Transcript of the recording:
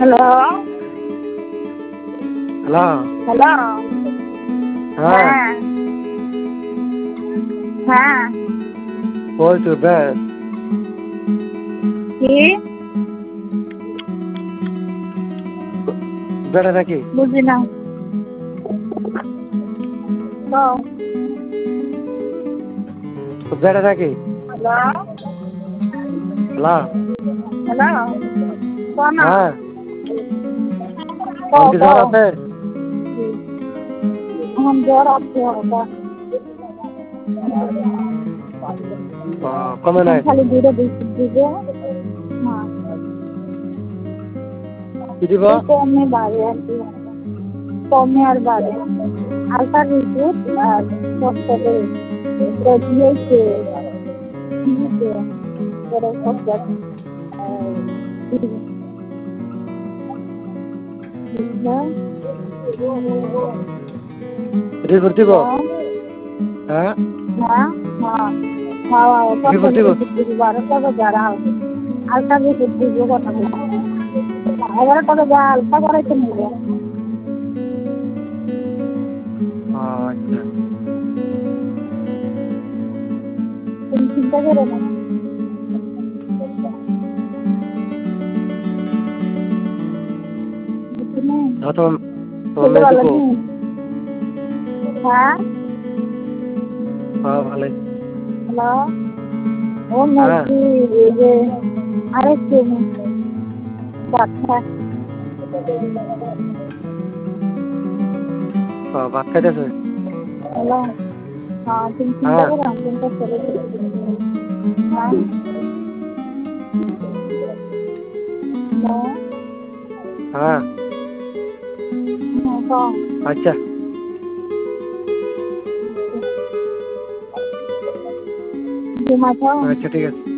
Hello. Hello. Hello. হ্যাঁ। হ্যাঁ। হ্যাঁ। কই তুই কি? বেড়া নাকি? বুঝি না। কও। বেড়া নাকি? হ্যালো। হ্যালো। হ্যালো। কও না। হ্যাঁ। কও কি জ্বর কও। আছে? এখন জ্বর আছে হালকা। কমে নাই? খালি দুধে দিবে। হ্যাঁ। কি দিব? কমে বাড়ে আর কি। কমে আর বাড়ে। হালকা রিপোর্ট আর হসপিটালে দিয়েছে। দিয়েছে। পরে হসপিটাল রিপোর্ট দিব? হ্যাঁ। হ্যাঁ। হ্যাঁ। খাওয়া রিপোর্ট দিব? তবে যারা হালকা রিপোর্ট দিব কথা বলবো। এবারে তবে যা হালকা করাইতে নিবে। আচ্ছা। তুমি চিন্তা করো না। তোমার ছেলে মেয়ে ভালো দুটো? নেই? হ্যাঁ। হ্যাঁ ভালোই। হ্যালো। ও হ্যাঁ। নাকি এই যে আরেকটু বাচ্চা। ভাত খাইতেছে? হ্যালো। হ্যাঁ তুমি চিন্তা হ্যাঁ। করো না চিন্তা করে। হ্যাঁ। হ্যালো। হ্যাঁ। হ্যাঁ কও। আচ্ছা। ঘুমাচ্ছো? আচ্ছা ঠিক আছে।